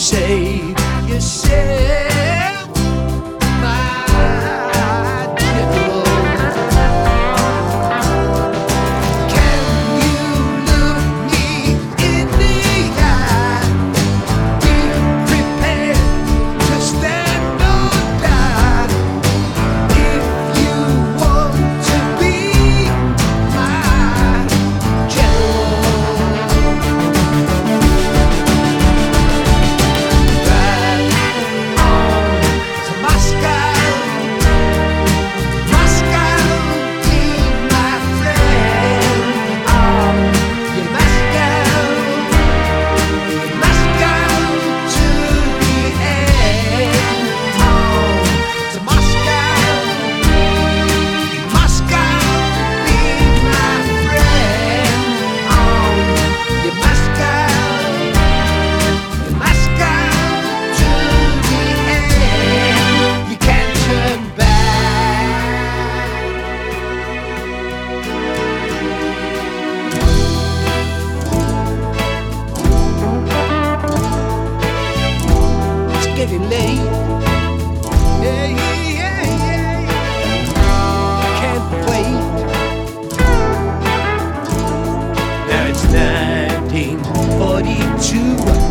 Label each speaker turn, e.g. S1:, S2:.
S1: save yourself, my dear Lord. Can you look me in the eye? Be prepared to stand or die. If you want to be my general, ride on to Moscow. Moscow, be my friend. Oh, you must go to the end. Oh, to Moscow. Moscow, be my friend. Oh, you must go to the end. You can't turn back. It's getting late. Yeah, yeah, yeah, yeah. Can't wait. Now it's 1942.